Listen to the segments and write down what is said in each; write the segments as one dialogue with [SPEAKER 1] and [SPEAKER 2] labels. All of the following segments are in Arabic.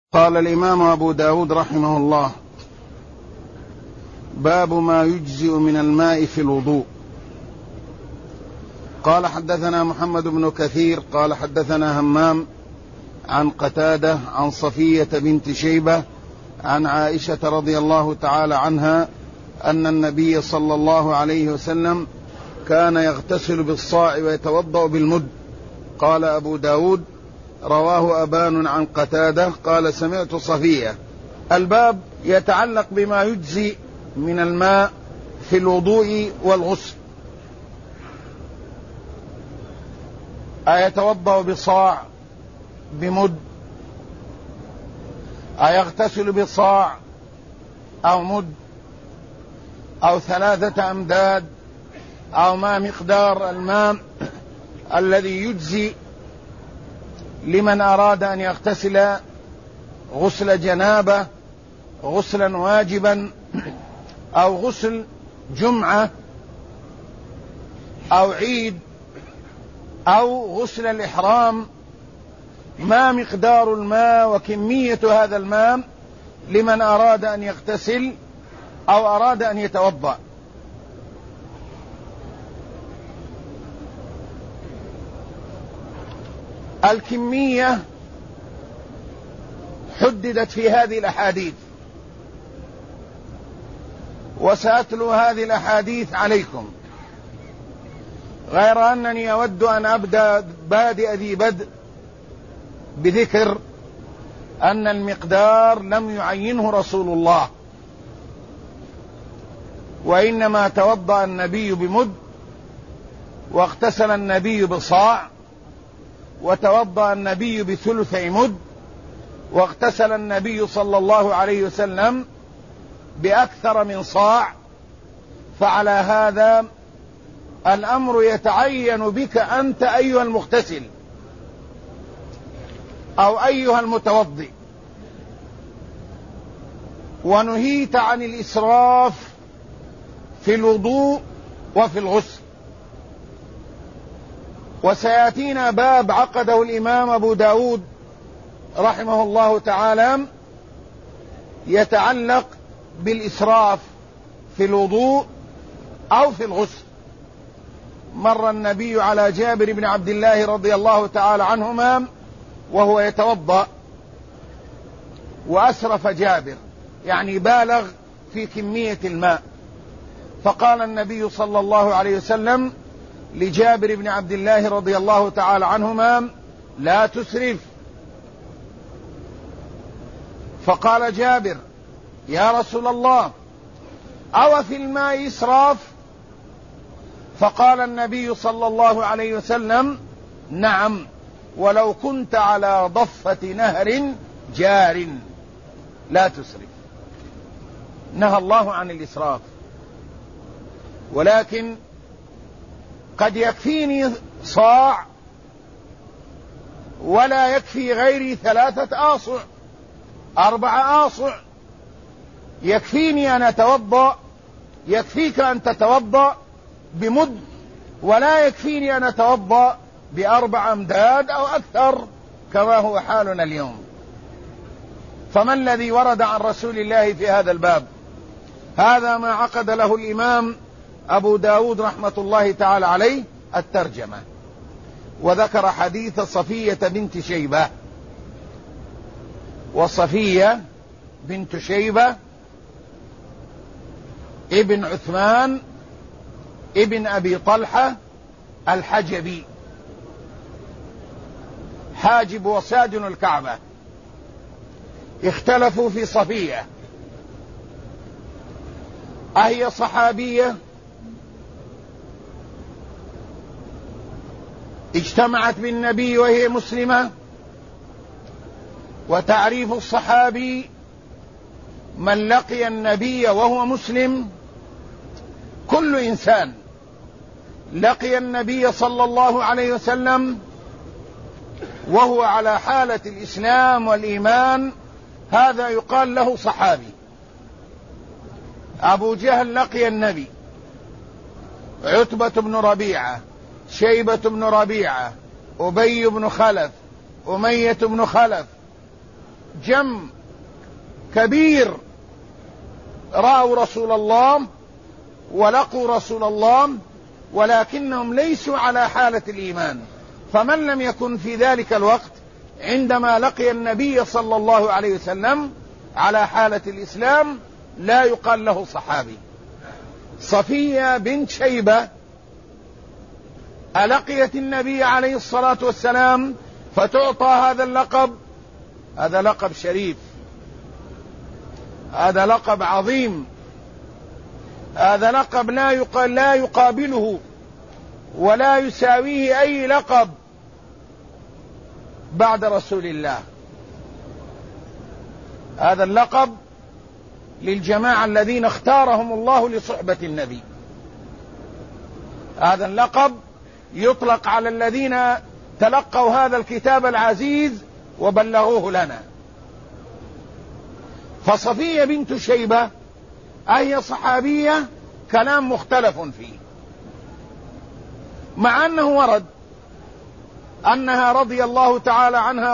[SPEAKER 1] قال الإمام أبو داود رحمه الله: باب ما يجزئ من الماء في الوضوء. قال: حدثنا محمد بن كثير قال حدثنا همام عن قتادة عن صفية بنت شيبة عن عائشة رضي الله تعالى عنها أن النبي صلى الله عليه وسلم كان يغتسل بالصاع ويتوضأ بالمد. قال أبو داود: رواه أبان عن قتادة قال سمعت صفية. الباب يتعلق بما يجزي من الماء في الوضوء والغسل. أيتوضأ بصاع بمد، أيغتسل بصاع أو مد أو 3 أمداد، أو ما مقدار الماء الذي يجزي لمن أراد أن يغتسل غسل جنابة، غسلا واجبا، أو غسل جمعة أو عيد، أو غسل الإحرام. ما مقدار الماء وكمية هذا الماء لمن أراد أن يغتسل أو أراد أن يتوضأ. الكمية حددت في هذه الأحاديث، وسأتلو هذه الأحاديث عليكم، غير أنني أود أن أبدأ بادئ ذي بدء بذكر أن المقدار لم يعينه رسول الله، وإنما توضأ النبي بمد، واغتسل النبي بصاع، وتوضأ النبي بثلثي مد، واغتسل النبي صلى الله عليه وسلم بأكثر من صاع. فعلى هذا الأمر يتعين بك أنت أيها المغتسل أو أيها المتوضئ، ونهيت عن الإسراف في الوضوء وفي الغسل. وسيأتينا باب عقده الإمام أبو داود رحمه الله تعالى يتعلق بالإسراف في الوضوء أو في الغسل. مر النبي على جابر بن عبد الله رضي الله تعالى عنهما وهو يتوضأ، وأسرف جابر، يعني بالغ في كمية الماء، فقال النبي صلى الله عليه وسلم لجابر بن عبد الله رضي الله تعالى عنهما: لا تسرف. فقال جابر: يا رسول الله، أو في الماء إسراف؟ فقال النبي صلى الله عليه وسلم: نعم، ولو كنت على ضفة نهر جار لا تسرف. نهى الله عن الإسراف، ولكن قد يكفيني صاع ولا يكفي غيري 3 آصع 4 آصع. يكفيني أن أتوضأ، يكفيك أن تتوضأ بمد، ولا يكفيني أن أتوضأ ب4 أمداد أو أكثر كما هو حالنا اليوم. فما الذي ورد عن رسول الله في هذا الباب؟ هذا ما عقد له الإمام أبو داود رحمة الله تعالى عليه الترجمة، وذكر حديث صفية بنت شيبة. وصفية بنت شيبة ابن عثمان ابن أبي طلحة الحجبي، حاجب وساجن الكعبة. اختلفوا في صفية، أهي صحابية اجتمعت بالنبي وهي مسلمة؟ وتعريف الصحابي من لقي النبي وهو مسلم. كل إنسان لقي النبي صلى الله عليه وسلم وهو على حالة الإسلام والإيمان هذا يقال له صحابي. أبو جهل لقي النبي، عتبة بن ربيعة، شيبة بن ربيعة، أبي بن خلف، أمية بن خلف، جم كبير رأوا رسول الله ولقوا رسول الله، ولكنهم ليسوا على حالة الإيمان. فمن لم يكن في ذلك الوقت عندما لقي النبي صلى الله عليه وسلم على حالة الإسلام لا يقال له صحابي. صفية بنت شيبة ألقيت النبي عليه الصلاة والسلام فتعطى هذا اللقب. هذا لقب شريف، هذا لقب عظيم، هذا لقب لا يقابله ولا يساويه أي لقب بعد رسول الله. هذا اللقب للجماعة الذين اختارهم الله لصحبة النبي. هذا اللقب يطلق على الذين تلقوا هذا الكتاب العزيز وبلغوه لنا. فصفية بنت شيبة أهي صحابية كلام مختلف فيه، مع أنه ورد أنها رضي الله تعالى عنها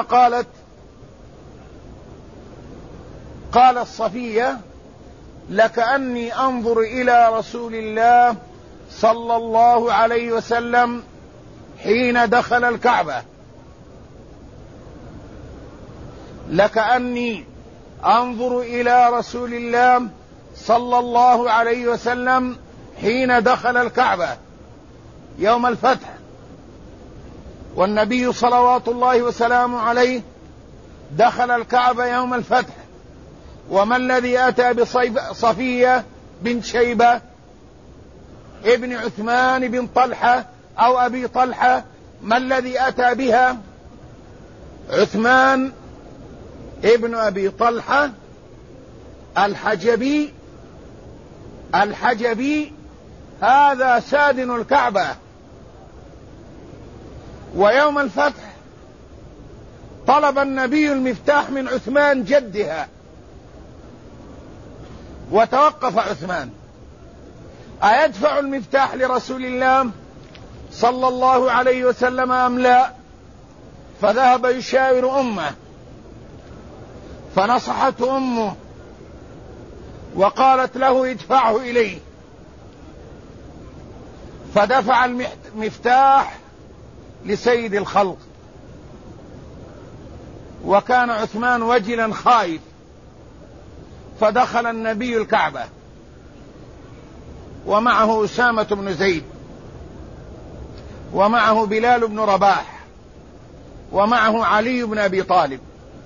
[SPEAKER 1] قالت صفية: لكأني أنظر إلى رسول الله صلى الله عليه وسلم حين دخل الكعبة. لكأني أنظر إلى رسول الله صلى الله عليه وسلم حين دخل الكعبة يوم الفتح، والنبي صلوات الله وسلامه عليه دخل الكعبة يوم الفتح. وما الذي أتى بصفية بنت شيبة ابن عثمان بن طلحة أو أبي طلحة؟ ما الذي أتى بها؟ عثمان ابن أبي طلحة الحجبي، هذا سادن الكعبة. ويوم الفتح طلب النبي المفتاح من عثمان جدها، وتوقف عثمان أيدفع المفتاح لرسول الله صلى الله عليه وسلم أم لا؟ فذهب يشاور أمه، فنصحته أمه وقالت له: ادفعه إليه. فدفع المفتاح لسيد الخلق، وكان عثمان وجلا خائف. فدخل النبي الكعبة ومعه أسامة بن زيد، ومعه بلال بن رباح، ومعه علي بن أبي طالب،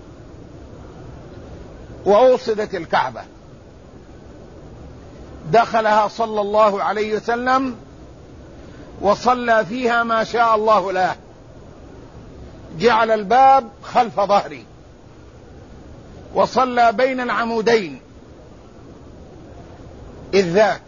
[SPEAKER 1] وأوصدت الكعبة. دخلها صلى الله عليه وسلم وصلى فيها ما شاء الله له، جعل الباب خلف ظهري وصلى بين العمودين إذ ذاك،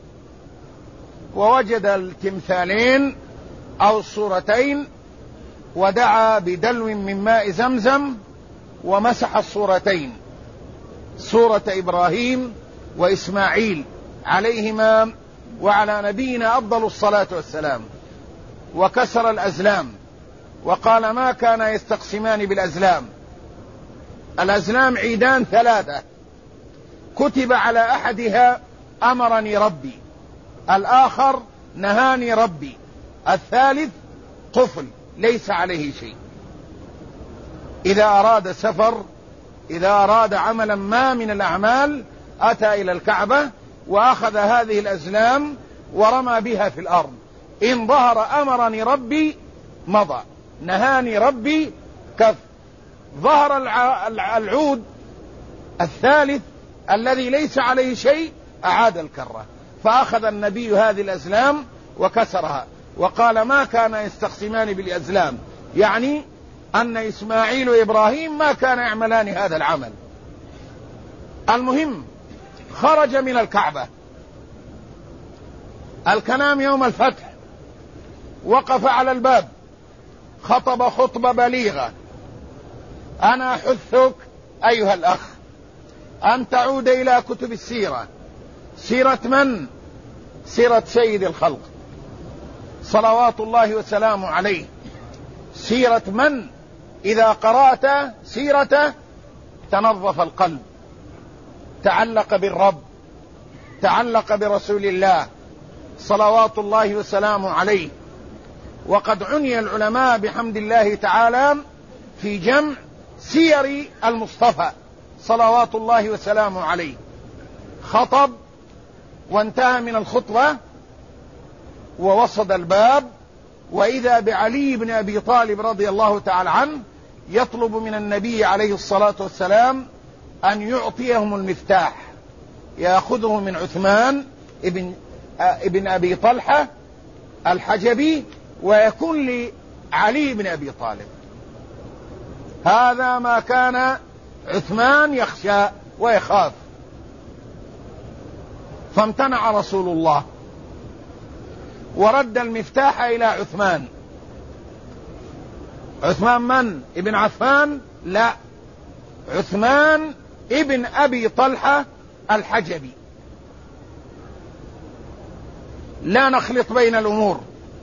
[SPEAKER 1] ووجد التمثالين أو الصورتين، ودعا بدلو من ماء زمزم ومسح الصورتين، صورة إبراهيم وإسماعيل عليهما وعلى نبينا أفضل الصلاة والسلام، وكسر الأزلام، وقال: ما كان يستقسمان بالأزلام. الأزلام عيدان ثلاثة كتب على أحدها أمرني ربي، الآخر نهاني ربي، الثالث قفل ليس عليه شيء. إذا أراد سفر، إذا أراد عملا ما من الأعمال، أتى إلى الكعبة وأخذ هذه الأزلام ورمى بها في الأرض. إن ظهر أمرني ربي مضى، نهاني ربي كف. ظهر العود الثالث الذي ليس عليه شيء، أعاد الكرة. فأخذ النبي هذه الأزلام وكسرها وقال: ما كان يستقسمان بالأزلام، يعني أن إسماعيل وإبراهيم ما كان يعملان هذا العمل. المهم خرج من الكعبة. الكلام يوم الفتح، وقف على الباب، خطب خطبة بليغة: أنا أحثك أيها الأخ أن تعود إلى كتب السيرة. سيرة من؟ سيرة سيد الخلق صلوات الله وسلامه عليه. سيرة من إذا قرأت سيرته تنظف القلب، تعلق بالرب، تعلق برسول الله صلوات الله وسلامه عليه. وقد عني العلماء بحمد الله تعالى في جمع سير المصطفى صلوات الله وسلامه عليه. خطب وانتهى من الخطبة ووصد الباب، وإذا بعلي بن أبي طالب رضي الله تعالى عنه يطلب من النبي عليه الصلاة والسلام أن يعطيهم المفتاح، يأخذه من عثمان ابن أبي طلحة الحجبي ويكون لعلي بن أبي طالب. هذا ما كان عثمان يخشى ويخاف، فامتنع رسول الله ورد المفتاح إلى عثمان. عثمان من؟ ابن عفان؟ لا، عثمان ابن أبي طلحة الحجبي. لا نخلط بين الأمور،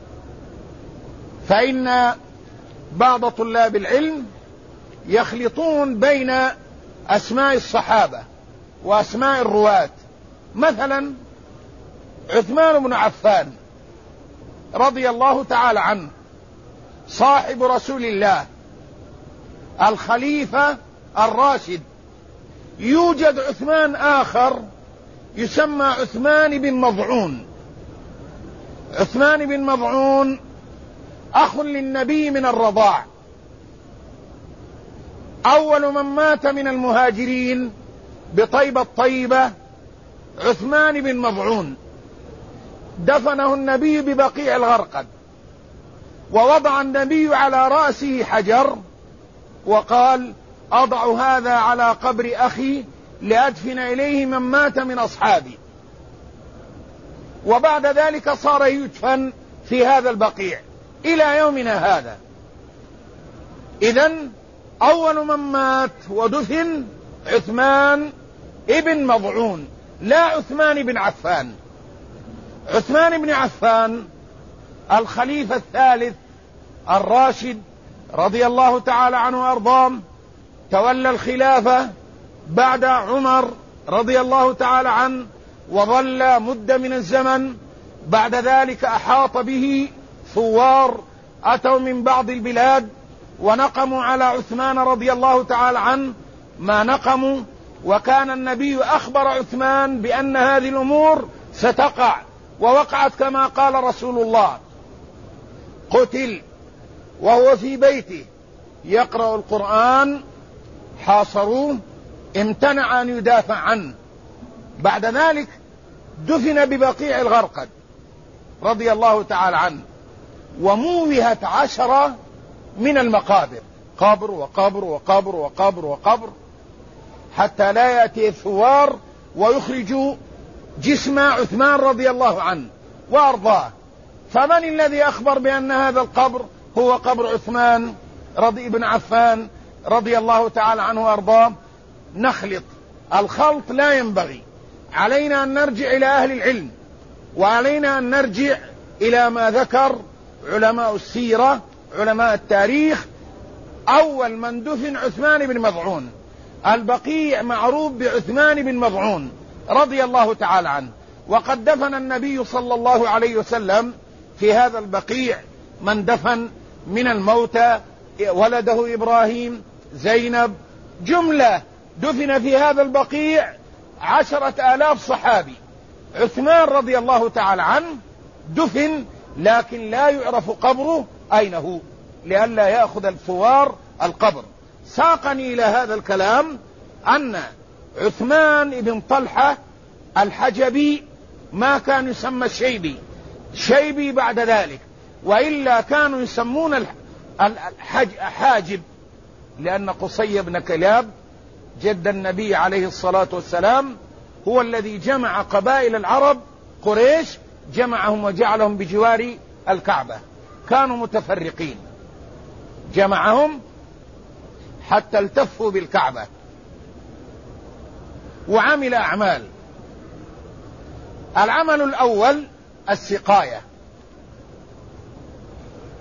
[SPEAKER 1] فإن بعض طلاب العلم يخلطون بين أسماء الصحابة وأسماء الرواة. مثلا عثمان بن عفان رضي الله تعالى عنه صاحب رسول الله الخليفة الراشد. يوجد عثمان آخر يسمى عثمان بن مضعون. عثمان بن مضعون أخ للنبي من الرضاع، أول من مات من المهاجرين بطيبة الطيبة عثمان بن مضعون. دفنه النبي ببقيع الغرقد، ووضع النبي على رأسه حجر وقال: أضع هذا على قبر أخي لأدفن إليه من مات من أصحابي. وبعد ذلك صار يدفن في هذا البقيع إلى يومنا هذا. إذن أول من مات ودفن عثمان ابن مضعون، لا عثمان بن عفان. عثمان بن عفان الخليفة الثالث الراشد رضي الله تعالى عنه وأرضاه، تولى الخلافة بعد عمر رضي الله تعالى عنه، وظل مدة من الزمن. بعد ذلك أحاط به ثوار أتوا من بعض البلاد ونقموا على عثمان رضي الله تعالى عنه ما نقموا، وكان النبي أخبر عثمان بأن هذه الأمور ستقع، ووقعت كما قال رسول الله. قتل وهو في بيته يقرأ القرآن، حاصروه، امتنع أن يدافع عنه. بعد ذلك دفن ببقيع الغرقد رضي الله تعالى عنه، وموهت 10 من المقابر، قبر وقبر وقبر وقبر وقبر، حتى لا يأتي الثوار ويخرجوا جسم عثمان رضي الله عنه وأرضاه. فمن الذي أخبر بأن هذا القبر هو قبر عثمان بن عفان رضي الله تعالى عنه وأرضاه؟ نخلط الخلط لا ينبغي. علينا أن نرجع إلى أهل العلم، وعلينا أن نرجع إلى ما ذكر علماء السيرة علماء التاريخ. أول من دفن عثمان بن مضعون، البقيع معروف بعثمان بن مضعون رضي الله تعالى عنه. وقد دفن النبي صلى الله عليه وسلم في هذا البقيع من دفن من الموتى، ولده إبراهيم، زينب، جملة دفن في هذا البقيع 10,000 صحابي. عثمان رضي الله تعالى عنه دفن، لكن لا يعرف قبره أين هو، لئلا يأخذ الثوار القبر. ساقني إلى هذا الكلام أن عثمان بن طلحة الحجبي ما كان يسمى شيبي بعد ذلك، وإلا كانوا يسمون حاجب، لأن قصي بن كلاب جد النبي عليه الصلاة والسلام هو الذي جمع قبائل العرب قريش، جمعهم وجعلهم بجوار الكعبة. كانوا متفرقين، جمعهم حتى التفوا بالكعبة، وعمل أعمال. العمل الأول السقاية،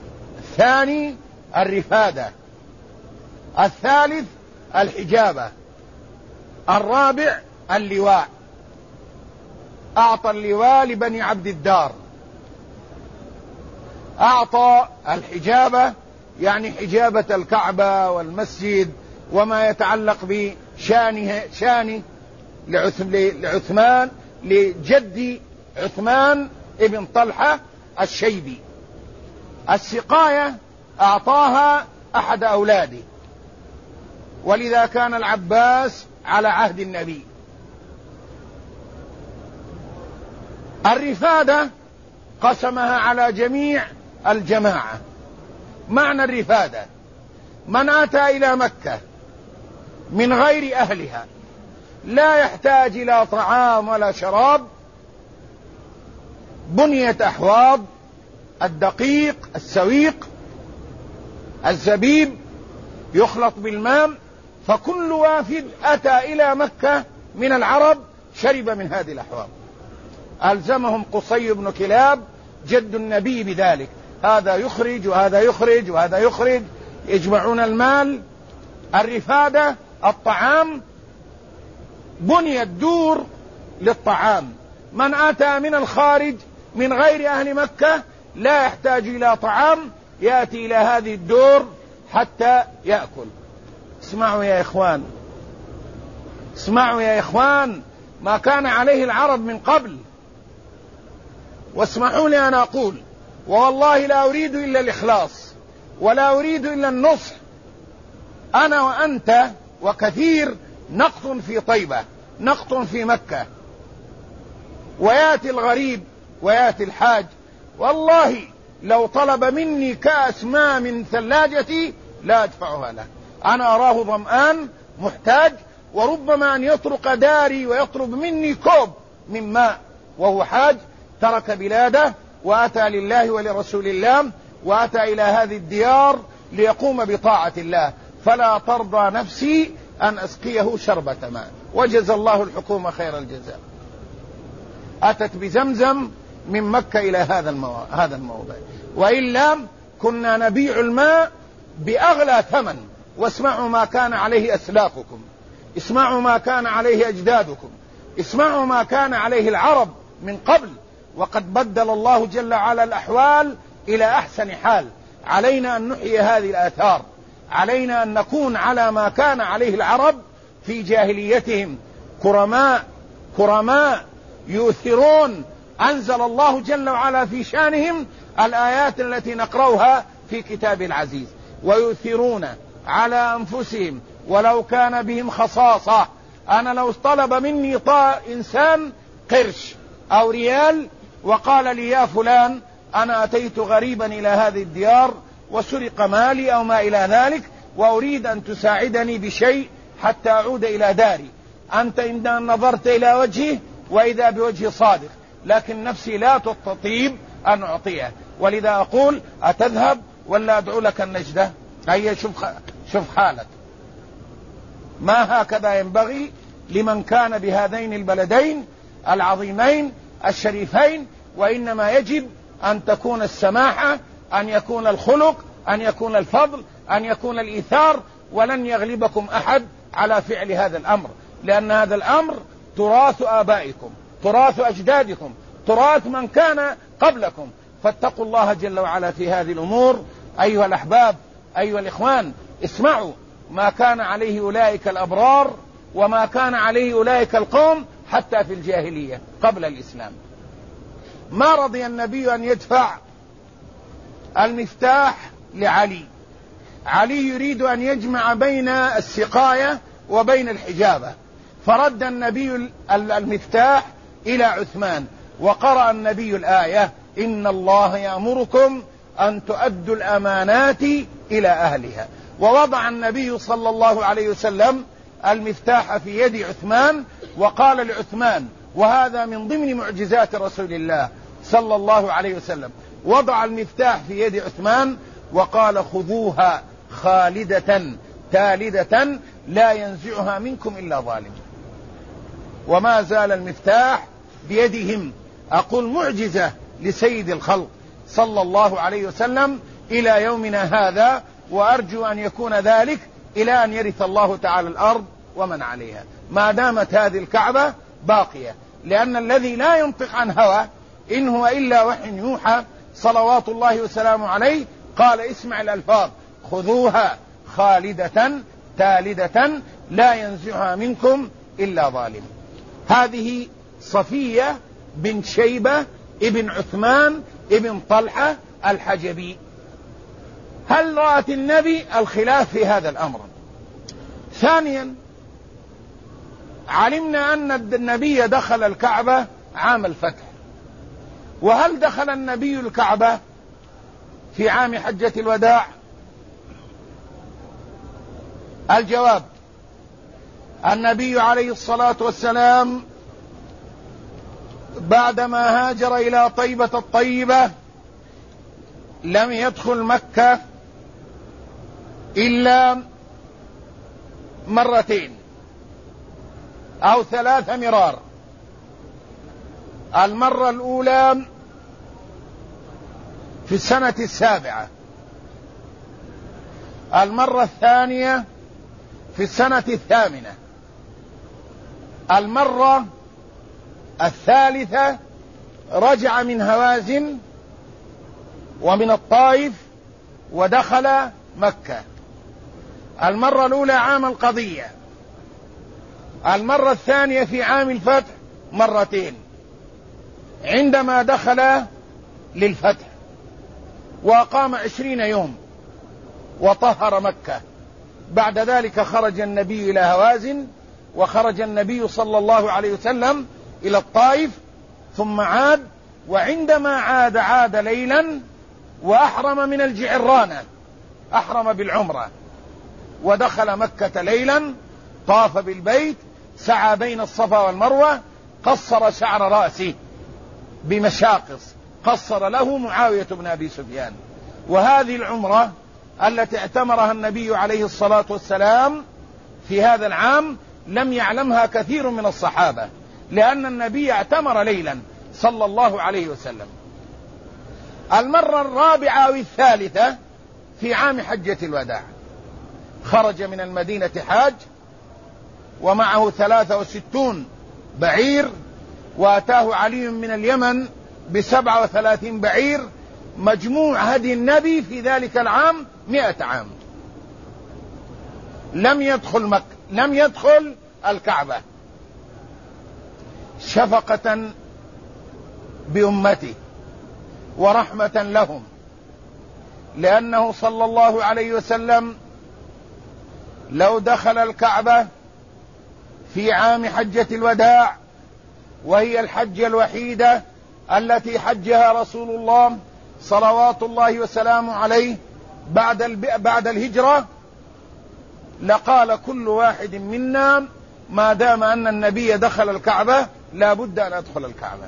[SPEAKER 1] الثاني الرفادة، الثالث الحجابة، الرابع اللواء، أعطى اللواء لبني عبد الدار، أعطى الحجابة يعني حجابة الكعبة والمسجد وما يتعلق بشانه لعثمان، لجد عثمان ابن طلحة الشيبي. السقاية أعطاها أحد أولاده، ولذا كان العباس على عهد النبي. الرفادة قسمها على جميع الجماعة. معنى الرفادة من أتى إلى مكة من غير أهلها لا يحتاج إلى طعام ولا شراب، بنيت أحواض الدقيق السويق الزبيب يخلط بالماء، فكل وافد أتى إلى مكة من العرب شرب من هذه الأحواض. ألزمهم قصي بن كلاب جد النبي بذلك، هذا يخرج وهذا يخرج وهذا يخرج، يجمعون المال. الرفادة الطعام، بني الدور للطعام، من أتى من الخارج من غير أهل مكة لا يحتاج إلى طعام، يأتي إلى هذه الدور حتى يأكل. اسمعوا يا إخوان، اسمعوا يا إخوان ما كان عليه العرب من قبل. واسمحوا لي أن أقول، والله لا أريد إلا الإخلاص ولا أريد إلا النصح. أنا وأنت وكثير نقط في طيبة، نقط في مكة، ويأتي الغريب ويأتي الحاج، والله لو طلب مني كأس ماء من ثلاجتي لا أدفعها له. أنا أراه ظمآن محتاج، وربما أن يطرق داري ويطلب مني كوب من ماء وهو حاج، ترك بلاده وأتى لله ولرسول الله، وأتى إلى هذه الديار ليقوم بطاعة الله، فلا ترضى نفسي أن أسقيه شربة ماء. وجزى الله الحكومة خير الجزاء. أتت بزمزم من مكة إلى هذا الموضع، وإلا كنا نبيع الماء بأغلى ثمن. واسمعوا ما كان عليه أسلافكم، اسمعوا ما كان عليه أجدادكم، اسمعوا ما كان عليه العرب من قبل، وقد بدل الله جل وعلا الأحوال إلى أحسن حال. علينا أن نحيي هذه الآثار، علينا أن نكون على ما كان عليه العرب في جاهليتهم، كرماء يؤثرون. أنزل الله جل وعلا في شانهم الآيات التي نقرأها في كتاب العزيز، ويؤثرون على أنفسهم ولو كان بهم خصاصة. أنا لو طلب مني إنسان قرش أو ريال وقال لي يا فلان أنا أتيت غريبا إلى هذه الديار وسرق مالي أو ما إلى ذلك، وأريد أن تساعدني بشيء حتى أعود إلى داري، أنت إن نظرت إلى وجهه وإذا بوجه صادق، لكن نفسي لا تستطيب أن أعطيه، ولذا أقول أتذهب ولا أدعو لك النجدة؟ هيا شوف حالك. ما هكذا ينبغي لمن كان بهذين البلدين العظيمين الشريفين، وإنما يجب أن تكون السماحة، أن يكون الخلق، أن يكون الفضل، أن يكون الإيثار. ولن يغلبكم أحد على فعل هذا الأمر، لأن هذا الأمر تراث آبائكم، تراث أجدادكم، تراث من كان قبلكم. فاتقوا الله جل وعلا في هذه الأمور. أيها الأحباب، أيها الإخوان، اسمعوا ما كان عليه أولئك الأبرار وما كان عليه أولئك القوم حتى في الجاهلية قبل الإسلام. ما رضي النبي أن يدفع المفتاح لعلي. علي يريد أن يجمع بين السقاية وبين الحجابة، فرد النبي المفتاح إلى عثمان، وقرأ النبي الآية إن الله يأمركم أن تؤدوا الأمانات إلى أهلها. ووضع النبي صلى الله عليه وسلم المفتاح في يد عثمان، وقال لعثمان، وهذا من ضمن معجزات رسول الله صلى الله عليه وسلم، وضع المفتاح في يد عثمان وقال خذوها خالدة تالدة لا ينزعها منكم إلا ظالم. وما زال المفتاح بيدهم. أقول معجزة لسيد الخلق صلى الله عليه وسلم إلى يومنا هذا، وأرجو أن يكون ذلك إلى أن يرث الله تعالى الأرض ومن عليها. ما دامت هذه الكعبة باقية، لأن الذي لا ينطق عن هوى إن هو إلا وحي يوحى صلوات الله وسلامه عليه. قال اسمع الألفاظ: خذوها خالدة تالدة لا ينزعها منكم إلا ظالم. هذه صفية بن شيبة ابن عثمان ابن طلحة الحجبي. هل رأت النبي؟ الخلاف في هذا الأمر. ثانيا، علمنا أن النبي دخل الكعبة عام الفتح، وهل دخل النبي الكعبة في عام حجة الوداع؟ الجواب: النبي عليه الصلاة والسلام بعدما هاجر إلى طيبة الطيبة لم يدخل مكة إلا مرتين أو 3 مرار. المرة الأولى في السنة 7، المرة الثانية في السنة 8، المرة الثالثة رجع من هوازن ومن الطائف ودخل مكة. المرة الأولى عام القضية، المرة الثانية في عام الفتح مرتين عندما دخل للفتح، وأقام 20 يوم وطهر مكة. بعد ذلك خرج النبي إلى هوازن، وخرج النبي صلى الله عليه وسلم إلى الطائف، ثم عاد، وعندما عاد ليلا وأحرم من الجعرانة، أحرم بالعمرة ودخل مكة ليلا، طاف بالبيت، سعى بين الصفا والمروة، قصر شعر رأسه بمشاقص قصر له معاوية بن أبي سفيان. وهذه العمرة التي اعتمرها النبي عليه الصلاة والسلام في هذا العام لم يعلمها كثير من الصحابة، لأن النبي اعتمر ليلا صلى الله عليه وسلم. المرة الرابعة أو الثالثة في عام حجة الوداع، خرج من المدينة حاج ومعه 63 بعير، وأتاه علي من اليمن ب37 بعير، مجموع هدي النبي في ذلك العام 100 عام. لم يدخل الكعبة شفقة بأمته ورحمة لهم، لأنه صلى الله عليه وسلم لو دخل الكعبة في عام حجة الوداع، وهي الحجة الوحيدة التي حجها رسول الله صلوات الله وسلامه عليه بعد الهجرة، لقال كل واحد منا ما دام أن النبي دخل الكعبة لا بد أن أدخل الكعبة،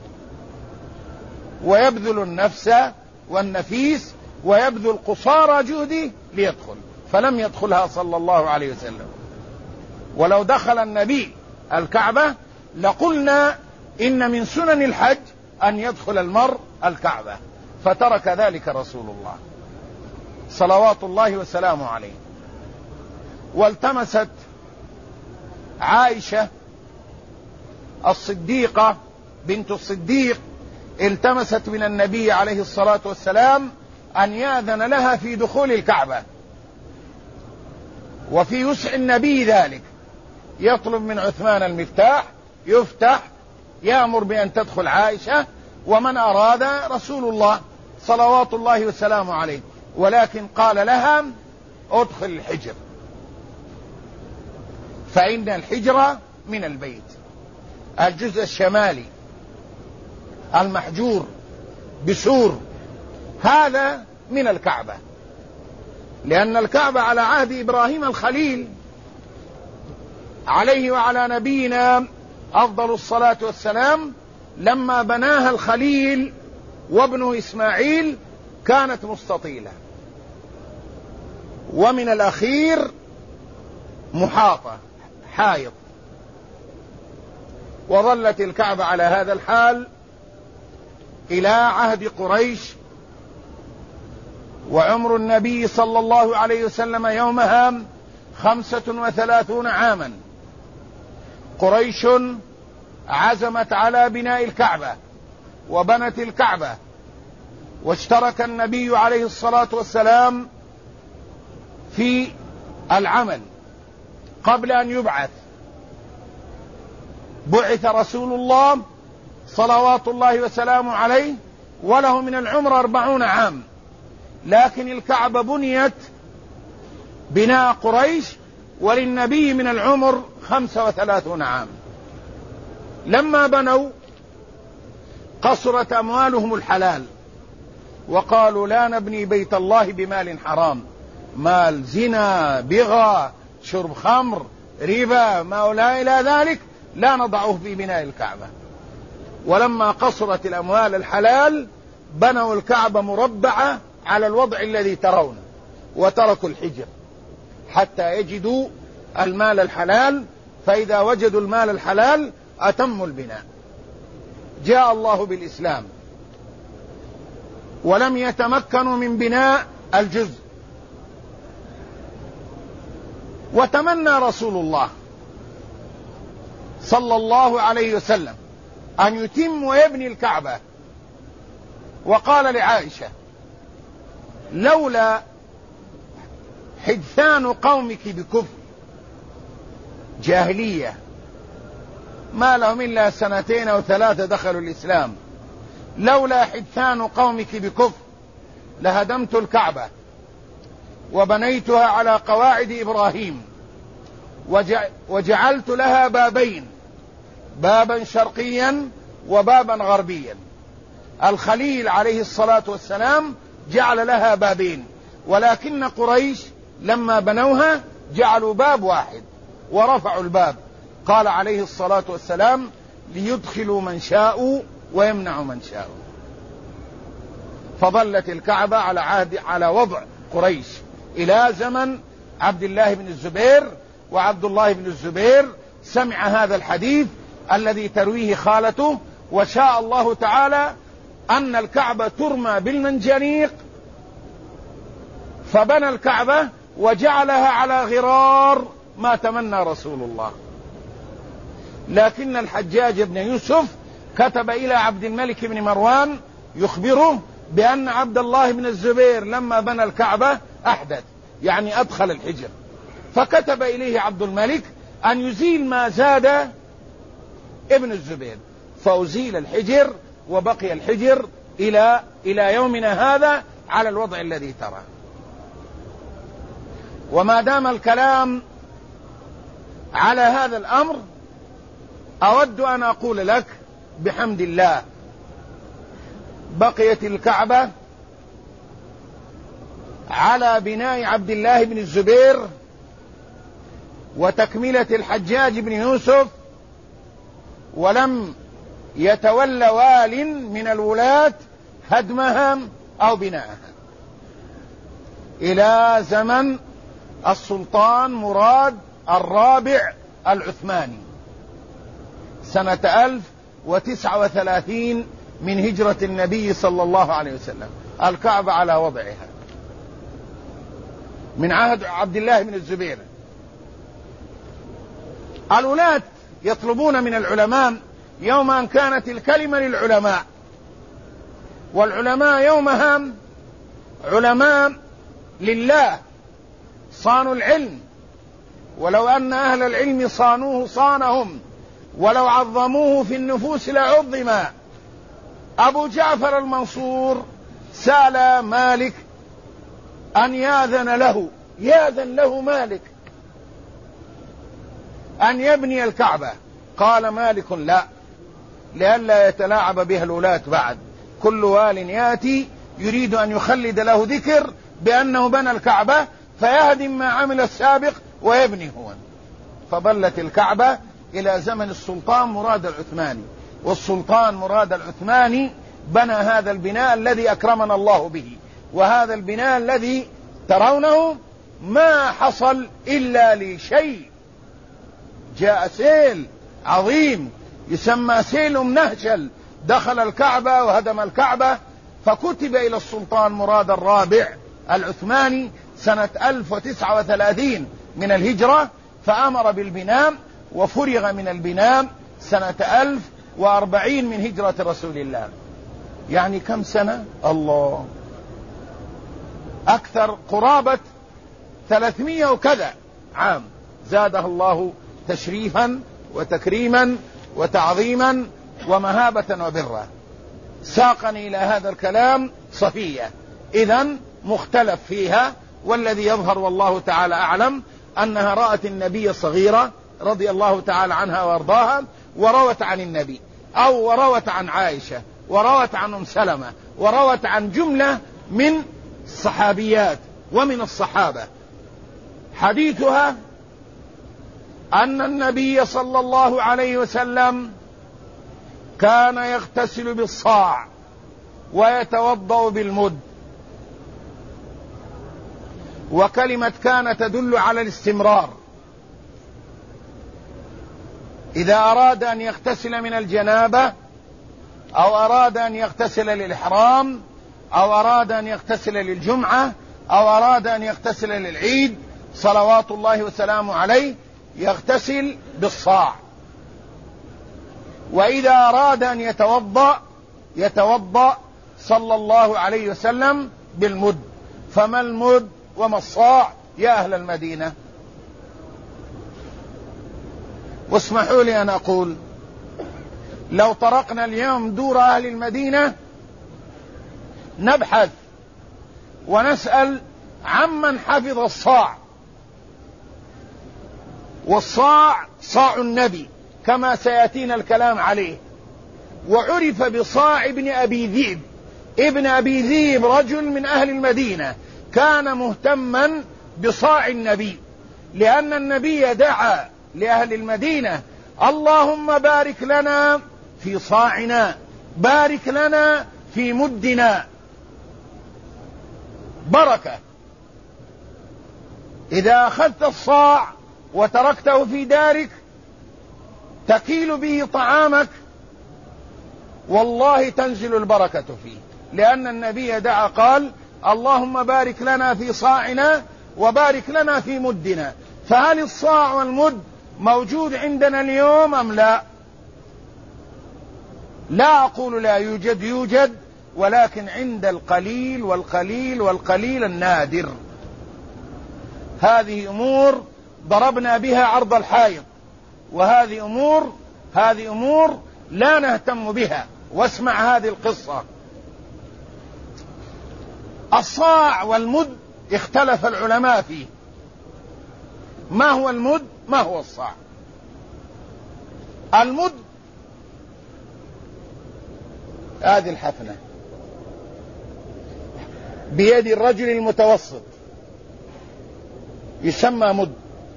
[SPEAKER 1] ويبذل النفس والنفيس ويبذل قصارى جهده ليدخل، فلم يدخلها صلى الله عليه وسلم. ولو دخل النبي الكعبة لقلنا إن من سنن الحج أن يدخل المرء الكعبة، فترك ذلك رسول الله صلوات الله وسلامه عليه. والتمست عائشة الصديقة بنت الصديق التمست من النبي عليه الصلاة والسلام أن يأذن لها في دخول الكعبة، وفي وسع النبي ذلك يطلب من عثمان المفتاح، يفتح، يأمر بأن تدخل عائشة ومن أراد رسول الله صلوات الله وسلامه عليه، ولكن قال لها ادخل الحجر، فإن الحجر من البيت، الجزء الشمالي المحجور بسور، هذا من الكعبة، لأن الكعبة على عهد إبراهيم الخليل عليه وعلى نبينا أفضل الصلاة والسلام، لما بناها الخليل وابنه إسماعيل كانت مستطيلة، ومن الأخير محاطة حائط، وظلت الكعبة على هذا الحال إلى عهد قريش، وعمر النبي صلى الله عليه وسلم يومها 35 عاما، قريش عزمت على بناء الكعبة وبنت الكعبة، واشترك النبي عليه الصلاة والسلام في العمل قبل أن يبعث. بعث رسول الله صلوات الله وسلامه عليه وله من العمر 40 عام، لكن الكعبة بنيت بناء قريش وللنبي من العمر 35 عام. لما بنوا قصرت أموالهم الحلال، وقالوا لا نبني بيت الله بمال حرام، مال زنا، بغى، شرب خمر، ربا، ما لا إلى ذلك، لا نضعه في بناء الكعبة. ولما قصرت الأموال الحلال بنوا الكعبة مربعة على الوضع الذي ترونه، وتركوا الحجر حتى يجدوا المال الحلال، فإذا وجدوا المال الحلال أتموا البناء. جاء الله بالإسلام ولم يتمكنوا من بناء الجزء، وتمنى رسول الله صلى الله عليه وسلم أن يتم ويبني الكعبة، وقال لعائشة: لولا حدثان قومك بكفر، جاهلية ما لهم إلا 2 أو 3 دخلوا الإسلام، لولا حدثان قومك بكفر لهدمت الكعبة وبنيتها على قواعد إبراهيم، وجعلت لها بابين، بابا شرقيا وبابا غربيا. الخليل عليه الصلاة والسلام جعل لها بابين، ولكن قريش لما بنوها جعلوا باب واحد ورفعوا الباب. قال عليه الصلاة والسلام: ليدخلوا من شاءوا ويمنعوا من شاءوا. فظلت الكعبة على وضع قريش إلى زمن عبد الله بن الزبير، وعبد الله بن الزبير سمع هذا الحديث الذي ترويه خالته، وشاء الله تعالى أن الكعبة ترمى بالمنجنيق، فبنى الكعبة وجعلها على غرار ما تمنى رسول الله. لكن الحجاج بن يوسف كتب إلى عبد الملك بن مروان يخبره بأن عبد الله بن الزبير لما بنى الكعبة أحدث، يعني أدخل الحجر، فكتب إليه عبد الملك أن يزيل ما زاد ابن الزبير، فأزيل الحجر وبقي الحجر إلى يومنا هذا على الوضع الذي ترى. وما دام الكلام على هذا الأمر، أود أن أقول لك بحمد الله بقيت الكعبة على بناء عبد الله بن الزبير وتكملة الحجاج بن يوسف، ولم يتولى وال من الولاة هدمها أو بناءها إلى زمن السلطان مراد الرابع العثماني سنة 1039 من هجرة النبي صلى الله عليه وسلم. الكعبة على وضعها من عهد عبد الله بن الزبير. الولاة يطلبون من العلماء يوم أن كانت الكلمة للعلماء، والعلماء يومها علماء لله صانوا العلم، ولو أن أهل العلم صانوه صانهم، ولو عظموه في النفوس لعظم. أبو جعفر المنصور سأل مالك أن يأذن له مالك أن يبني الكعبة. قال مالك: لا، لئلا يتلاعب بها الولاة بعد، كل وال يأتي يريد أن يخلد له ذكر بأنه بنى الكعبة فيهدم ما عمل السابق ويبني هو. فظلت الكعبة إلى زمن السلطان مراد العثماني، والسلطان مراد العثماني بنى هذا البناء الذي أكرمنا الله به. وهذا البناء الذي ترونه ما حصل إلا لشيء، جاء سيل عظيم يسمى سيل منهشل دخل الكعبة وهدم الكعبة، فكتب إلى السلطان مراد الرابع العثماني سنة 1039 من الهجرة، فأمر بالبناء وفرغ من البناء سنة 1040 من هجرة رسول الله. يعني كم سنة؟ الله، أكثر، قرابة 300 وكذا عام. زادها الله تشريفا وتكريما وتعظيما ومهابة وبرا. ساقني إلى هذا الكلام صفية، إذن مختلف فيها، والذي يظهر والله تعالى أعلم أنها رأت النبي صغيرة رضي الله تعالى عنها وارضاها، وروت عن النبي، أو وروت عن عائشة، وروت عن أم سلمة، وروت عن جملة من الصحابيات ومن الصحابة. حديثها أن النبي صلى الله عليه وسلم كان يغتسل بالصاع ويتوضأ بالمد. وكلمة كان تدل على الاستمرار. إذا أراد أن يغتسل من الجنابة، أو أراد أن يغتسل للإحرام، أو أراد أن يغتسل للجمعة، أو أراد أن يغتسل للعيد صلوات الله وسلامه عليه، يغتسل بالصاع. وإذا أراد أن يتوضأ صلى الله عليه وسلم بالمد. فما المد وما الصاع يا أهل المدينة؟ واسمحوا لي أن أقول، لو طرقنا اليوم دور أهل المدينة نبحث ونسأل عمن حفظ الصاع. والصاع صاع النبي كما سيأتينا الكلام عليه، وعرف بصاع ابن أبي ذئب. ابن أبي ذئب رجل من أهل المدينة كان مهتما بصاع النبي، لأن النبي دعا لأهل المدينة: اللهم بارك لنا في صاعنا، بارك لنا في مدنا. بركة. إذا أخذت الصاع وتركته في دارك تكيل به طعامك، والله تنزل البركة فيه، لأن النبي دعا قال: اللهم بارك لنا في صاعنا وبارك لنا في مدنا. فهل الصاع والمد موجود عندنا اليوم أم لا؟ لا أقول لا يوجد، يوجد، ولكن عند القليل والقليل والقليل النادر. هذه أمور ضربنا بها عرض الحائط، وهذه أمور لا نهتم بها. واسمع هذه القصة. الصاع والمد اختلف العلماء فيه. ما هو المد؟ ما هو الصاع؟ المد هذه الحفنة بيد الرجل المتوسط يسمى مد.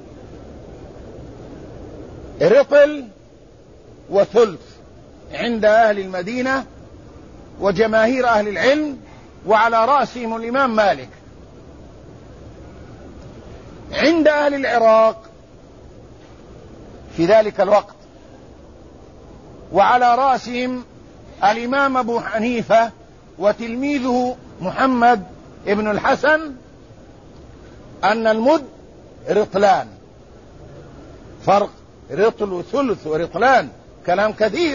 [SPEAKER 1] رطل وثلث عند أهل المدينة وجماهير أهل العلم، وعلى رأسهم الإمام مالك. عند أهل العراق في ذلك الوقت، وعلى رأسهم الإمام أبو حنيفة وتلميذه محمد ابن الحسن، أن المد رطلان. فرق رطل وثلث ورطلان كلام كثير.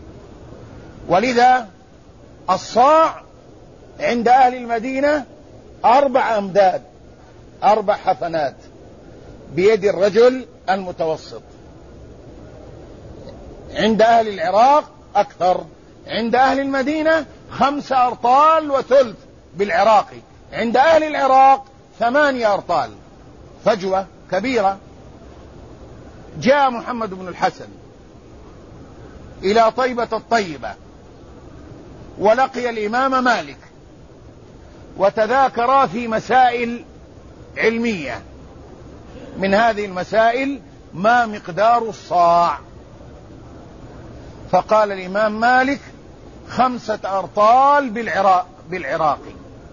[SPEAKER 1] ولذا الصاع عند أهل المدينة 4 أمداد، 4 حفنات بيد الرجل المتوسط. عند أهل العراق أكثر، عند أهل المدينة 5 أرطال وثلث بالعراقي، عند أهل العراق 8 أرطال، فجوة كبيرة. جاء محمد بن الحسن إلى طيبة الطيبة ولقي الإمام مالك، وتذاكرا في مسائل علمية. من هذه المسائل ما مقدار الصاع؟ فقال الإمام مالك 5 أرطال بالعراقي.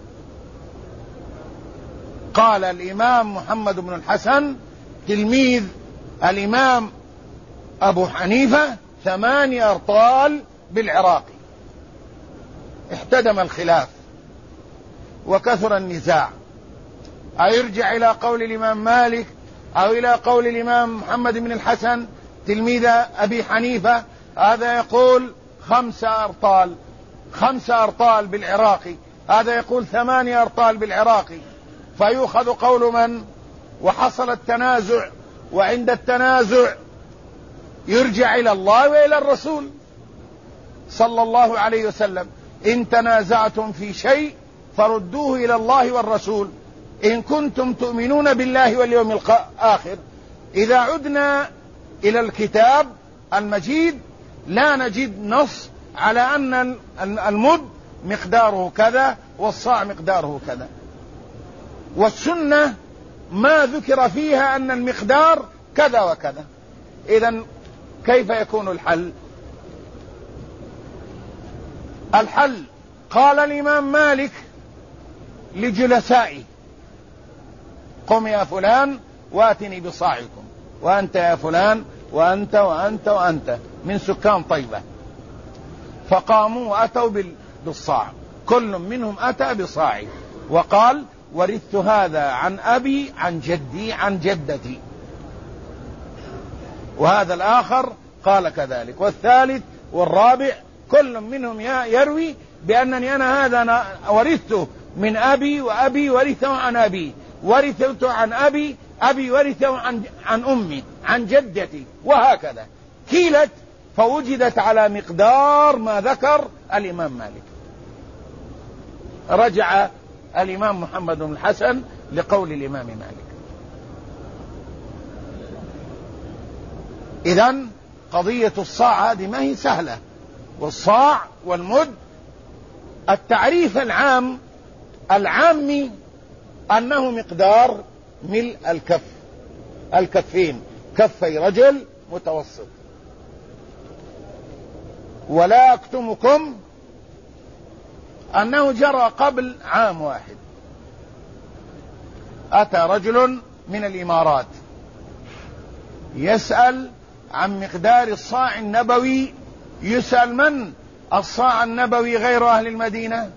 [SPEAKER 1] قال الإمام محمد بن الحسن تلميذ الإمام أبو حنيفة 8 أرطال بالعراقي. احتدم الخلاف وكثر النزاع، أيرجع إلى قول الإمام مالك أو إلى قول الإمام محمد بن الحسن تلميذ أبي حنيفة، هذا يقول 5 أرطال بالعراقي، هذا يقول 8 أرطال بالعراقي، فيؤخذ قول من؟ وحصل التنازع، وعند التنازع يرجع إلى الله وإلى الرسول صلى الله عليه وسلم. إن تنازعتم في شيء فردوه إلى الله والرسول إن كنتم تؤمنون بالله واليوم الآخر. إذا عدنا إلى الكتاب المجيد لا نجد نص على أن المد مقداره كذا والصاع مقداره كذا، والسنة ما ذكر فيها أن المقدار كذا وكذا. إذن كيف يكون الحل؟ الحل قال الإمام مالك لجلسائه: قم يا فلان واتني بصاعكم، وأنت يا فلان وأنت وأنت وأنت من سكان طيبة. فقاموا وأتوا بالصاع، كل منهم أتى بصاعه وقال: ورثت هذا عن أبي عن جدي عن جدتي. وهذا الآخر قال كذلك، والثالث والرابع كل منهم يروي بأنني أنا هذا ورثته من أبي، وأبي ورثه عن أبي، ورثته عن أبي، أبي ورثه عن أمي، عن جدتي، وهكذا. كيلت فوجدت على مقدار ما ذكر الإمام مالك. رجع الإمام محمد بن الحسن لقول الإمام مالك. إذن قضية الصاع هذه ما هي سهلة. والصاع والمد التعريف العامي أنه مقدار ملء الكفين، كفي رجل متوسط. ولا أكتمكم أنه جرى قبل عام واحد أتى رجل من الإمارات يسأل عن مقدار الصاع النبوي. يسأل من الصاع النبوي غير أهل المدينة؟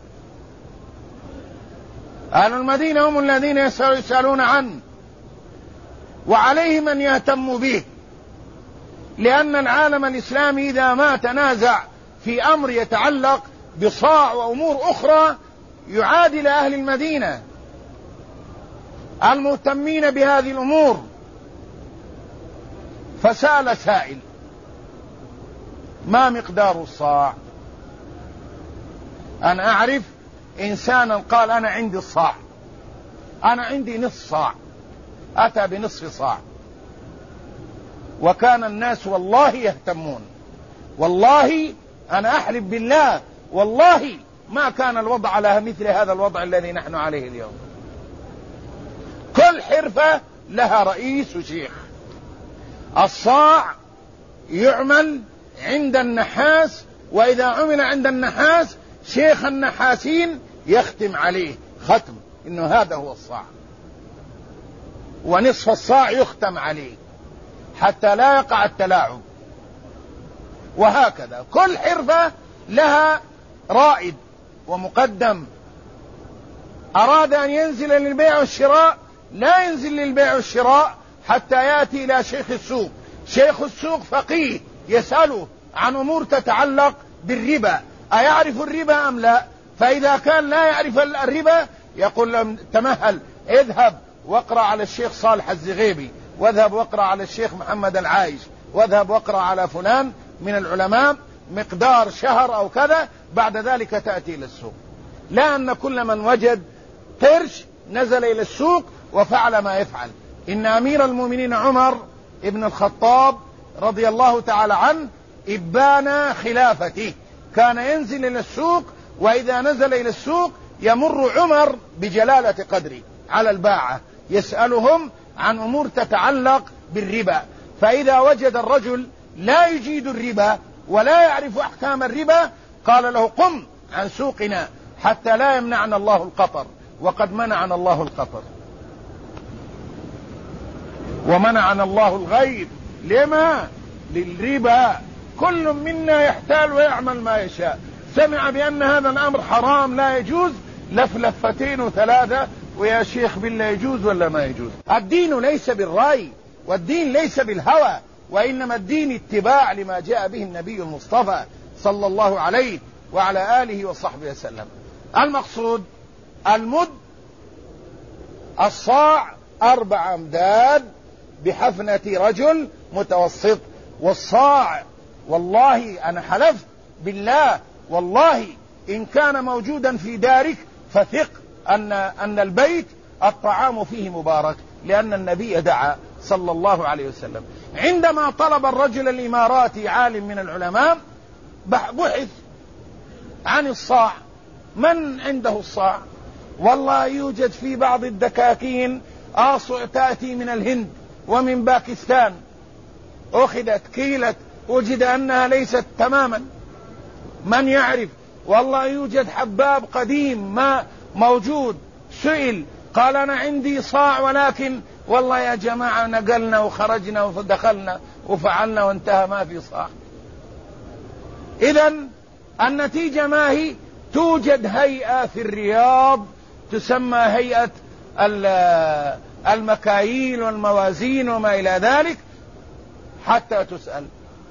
[SPEAKER 1] أهل المدينة هم الذين يسألون عنه، وعليه من يهتم به، لأن العالم الإسلامي إذا ما تنازع في أمر يتعلق بصاع وأمور أخرى يعادل أهل المدينة المهتمين بهذه الأمور. فسأل سائل: ما مقدار الصاع؟ أنا أعرف إنسانا قال: أنا عندي الصاع، أنا عندي نصف صاع، أتى بنصف صاع. وكان الناس والله يهتمون، والله أنا أحلف بالله والله ما كان الوضع على مثل هذا الوضع الذي نحن عليه اليوم. كل حرفة لها رئيس وشيخ. الصاع يعمل عند النحاس، وإذا عمل عند النحاس شيخ النحاسين يختم عليه ختم إنه هذا هو الصاع، ونصف الصاع يختم عليه حتى لا يقع التلاعب. وهكذا كل حرفة لها رائد ومقدم. أراد أن ينزل للبيع والشراء لا ينزل للبيع والشراء حتى يأتي إلى شيخ السوق. شيخ السوق فقيه يسأله عن أمور تتعلق بالربا، أيعرف الربا أم لا؟ فإذا كان لا يعرف الربا يقول له: تمهل، اذهب واقرأ على الشيخ صالح الزغيبي، واذهب واقرأ على الشيخ محمد العايش، واذهب واقرأ على فلان من العلماء مقدار شهر أو كذا، بعد ذلك تأتي إلى السوق. لا أن كل من وجد قرش نزل إلى السوق وفعل ما يفعل. إن أمير المؤمنين عمر ابن الخطاب رضي الله تعالى عنه إبان خلافته كان ينزل إلى السوق، وإذا نزل إلى السوق يمر عمر بجلالة قدره على الباعة يسألهم عن أمور تتعلق بالربا. فإذا وجد الرجل لا يجيد الربا ولا يعرف أحكام الربا قال له: قم عن سوقنا حتى لا يمنعنا الله القطر. وقد منعنا الله القطر ومنعنا الله الغيث. لما؟ للربا. كل منا يحتال ويعمل ما يشاء. سمع بأن هذا الأمر حرام لا يجوز، لفتين وثلاثة: ويا شيخ بالله يجوز ولا ما يجوز؟ الدين ليس بالرأي، والدين ليس بالهوى، وإنما الدين اتباع لما جاء به النبي المصطفى صلى الله عليه وعلى آله وصحبه وسلم. المقصود المد الصاع 4 أمداد بحفنة رجل متوسط. والصاع والله أنا حلفت بالله والله إن كان موجودا في دارك فثق أن البيت الطعام فيه مبارك، لأن النبي دعا صلى الله عليه وسلم. عندما طلب الرجل الإماراتي عالم من العلماء بحث عن الصاع، من عنده الصاع؟ والله يوجد في بعض الدكاكين آصع تأتي من الهند ومن باكستان، أخذت كيلت وجد أنها ليست تماما، من يعرف؟ والله يوجد حباب قديم ما موجود، سئل قال أنا عندي صاع ولكن والله يا جماعة نقلنا وخرجنا ودخلنا وفعلنا وانتهى ما في صاع. إذن النتيجة ما هي؟ توجد هيئة في الرياض تسمى هيئة المكاييل والموازين وما إلى ذلك حتى تسأل.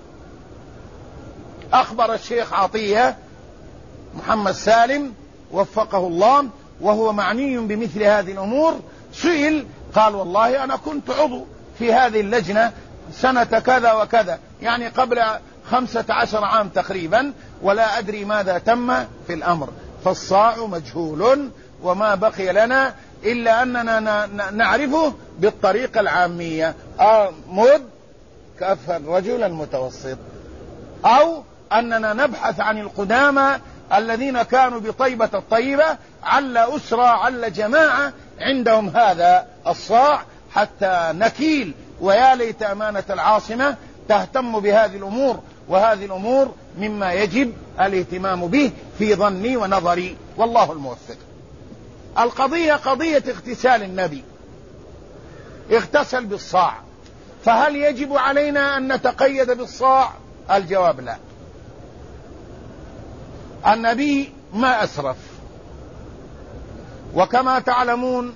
[SPEAKER 1] أخبر الشيخ عطية محمد سالم وفقه الله وهو معني بمثل هذه الأمور، سئل قال والله أنا كنت عضو في هذه اللجنة سنة كذا وكذا، يعني قبل 15 عام تقريبا، ولا أدري ماذا تم في الأمر. فالصاع مجهول وما بقي لنا إلا أننا نعرفه بالطريقة العامية، مد كف الرجل المتوسط، أو أننا نبحث عن القدامى الذين كانوا بطيبة الطيبة عل أسرة عل جماعة عندهم هذا الصاع حتى نكيل. ويا ليت أمانة العاصمة تهتم بهذه الأمور، وهذه الأمور مما يجب الاهتمام به في ظني ونظري، والله الموفق. القضية قضية اغتسال النبي، اغتسل بالصاع، فهل يجب علينا أن نتقيد بالصاع؟ الجواب لا. النبي ما أسرف، وكما تعلمون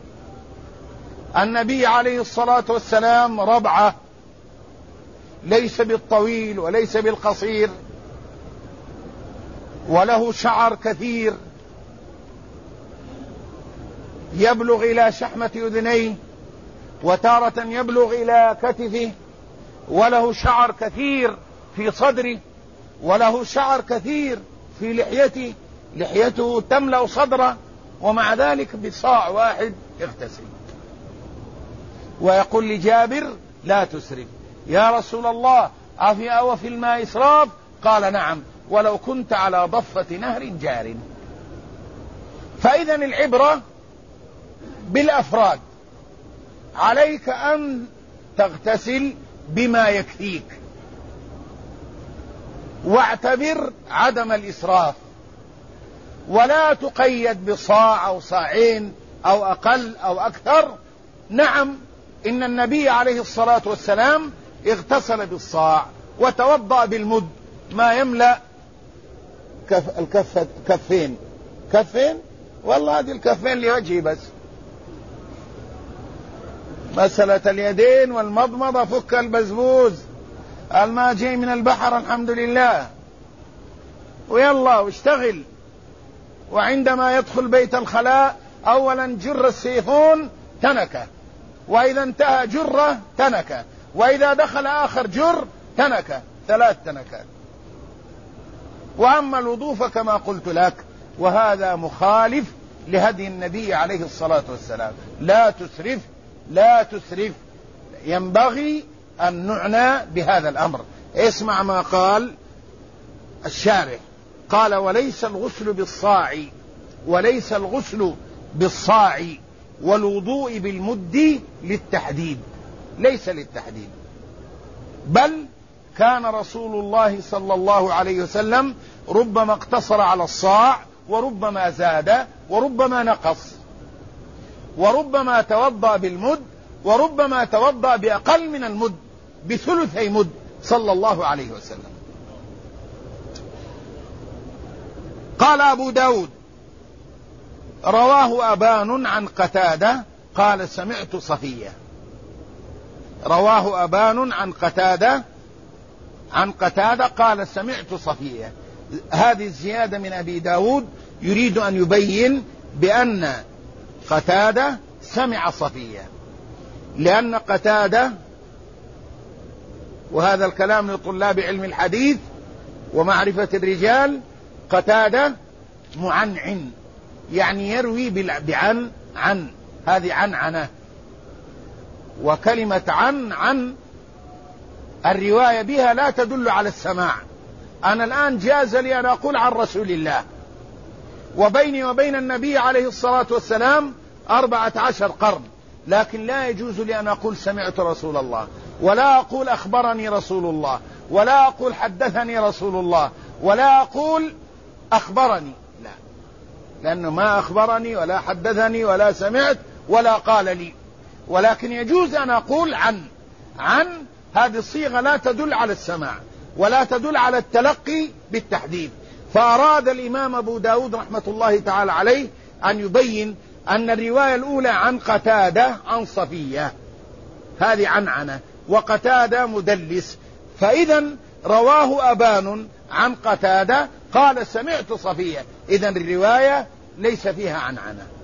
[SPEAKER 1] النبي عليه الصلاة والسلام ربعة، ليس بالطويل وليس بالقصير، وله شعر كثير يبلغ إلى شحمة أذنيه، وتارة يبلغ إلى كتفه، وله شعر كثير في صدره، وله شعر كثير في لحيته، لحيته تملأ صدره، ومع ذلك بصاع واحد يغتسل. ويقول لجابر لا تسرف، يا رسول الله أوفي الماء إسراف؟ قال نعم، ولو كنت على ضفة نهر جار. فإذا العبرة بالأفراد، عليك أن تغتسل بما يكفيك، واعتبر عدم الإسراف، ولا تقيد بصاع أو صاعين أو أقل أو أكثر. نعم إن النبي عليه الصلاة والسلام اغتسل بالصاع وتوضأ بالمد ما يملأ كفين، والله هذه الكفين لوجهي بس، مسألة اليدين والمضمضة فك البزبوز، الماء جاي من البحر الحمد لله، ويلا واشتغل. وعندما يدخل بيت الخلاء أولا جر السيفون تنكة، وإذا انتهى جرة تنكة، وإذا دخل آخر جر تنكة، 3 تنكات. وأما الوضوء فكما قلت لك، وهذا مخالف لهدي النبي عليه الصلاة والسلام، لا تسرف لا تسرف، ينبغي أن نعنى بهذا الأمر. اسمع ما قال الشارح، قال وليس الغسل بالصاع، وليس الغسل بالصاع والوضوء بالمد للتحديد، ليس للتحديد، بل كان رسول الله صلى الله عليه وسلم ربما اقتصر على الصاع، وربما زاد، وربما نقص، وربما توضأ بالمد، وربما توضأ بأقل من المد، بثلثي مد صلى الله عليه وسلم. قال أبو داود رواه أبان عن قتادة قال سمعت صفية، رواه أبان عن قتادة قال سمعت صفية. هذه الزيادة من أبي داود يريد أن يبين بأن قتادة سمع صفية، لأن قتادة، وهذا الكلام لطلاب علم الحديث ومعرفة الرجال، قتادة معنعن، يعني يروي عن هذه عنعنة. وكلمة عن الرواية بها لا تدل على السماع. أنا الآن جاز لي أن أقول عن رسول الله، وبيني وبين النبي عليه الصلاة والسلام 14 قرن، لكن لا يجوز لي أن أقول سمعت رسول الله، ولا أقول أخبرني رسول الله، ولا أقول حدثني رسول الله، ولا أقول أخبرني، لا، لأنه ما أخبرني ولا حدثني ولا سمعت ولا قال لي. ولكن يجوز أن أقول عن هذه الصيغة لا تدل على السماع ولا تدل على التلقي بالتحديد. فأراد الإمام أبو داود رحمة الله تعالى عليه أن يبين أن الرواية الأولى عن قتادة عن صفية، هذه عنعنة، وقتادة مدلس، فإذا رواه أبان عن قتادة قال سمعت صفية، إذا الرواية ليس فيها عنعنة.